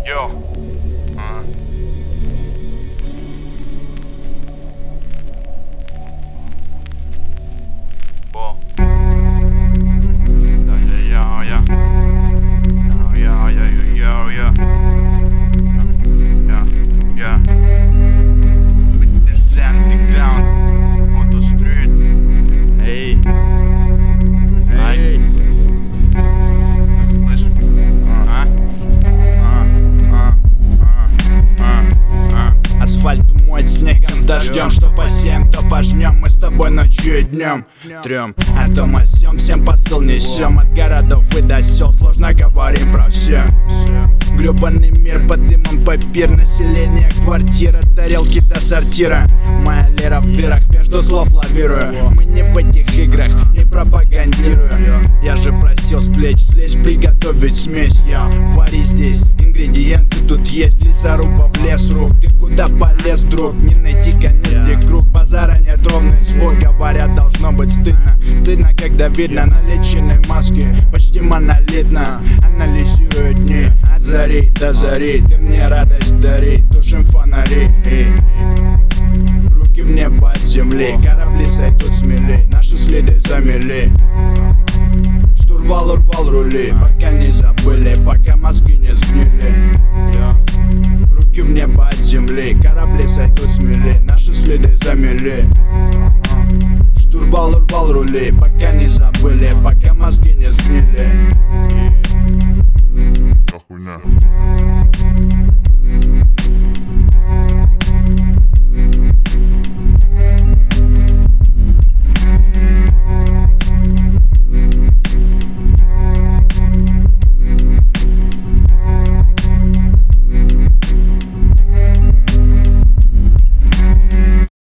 Йо. Бо. Yeah. Put this something down on the street. Hey. Hey. Слышь? Асфальт умоет снегом с дождем. Что посеем, то пожнем. Мы с тобой ночью и днем трем о том о сём, всем посыл несем. От городов и до сел сложно говорим про все. Гребаный мир под дымом папир. Население, квартира, тарелки до сортира. Моя лера в дырах, между слов лавирую. Мы не в этих играх, не пропагандирую. Я же просил с плеч слезть, приготовить смесь. Я вари здесь, ингредиенты тут есть. Лесоруба в лес рук, ты куда полез, друг? Не найти конец, где круг, базара нет, ровный звук. Говорят, должно быть стыдно. Стыдно, когда видно на личиной маске почти монолитно. Анализирую дни от зари до зари. Ты мне радость дари, тушим фонари. Руки в небо от земли, корабли сойдут смелей. Наши следы замели. Штурвал урвал рули, пока не забыли, пока мозги не сгнили. Руки в небо от земли, корабли сойдут смелей. Наши следы замели. Штурвал урвал рули, пока не забыли, пока мозги не сгнили.